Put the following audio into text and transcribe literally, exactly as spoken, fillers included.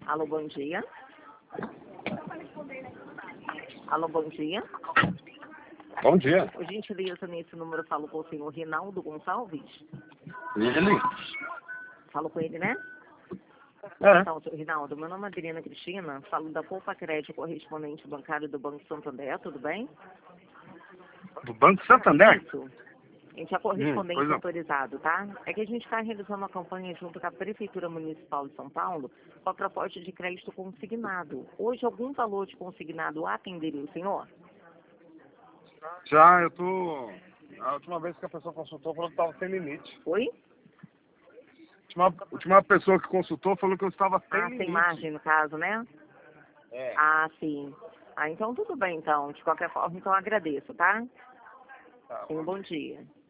Alô, bom dia. Alô, bom dia. Bom dia. Por gentileza, nesse número, eu falo com o senhor Rinaldo Gonçalves. Ele? Falo com ele, né? É. Então, senhor Rinaldo, meu nome é Adriana Cristina, falo da Poupa Crédito, correspondente bancário do Banco Santander, tudo bem? Do Banco Santander? Isso. A gente é Hum, correspondente pois não. autorizado, tá? É que a gente está realizando uma campanha junto com a Prefeitura Municipal de São Paulo com a proposta de crédito consignado. Hoje, algum valor de consignado atenderia o senhor? Já, eu tô... A última vez que a pessoa consultou falou que estava sem limite. Oi? A última, última pessoa que consultou falou que eu estava sem Ah, limite. sem margem, no caso, né? É. Ah, sim. Ah, então tudo bem, então. De qualquer forma, então eu agradeço, tá? Tá, Tenha um bom dia.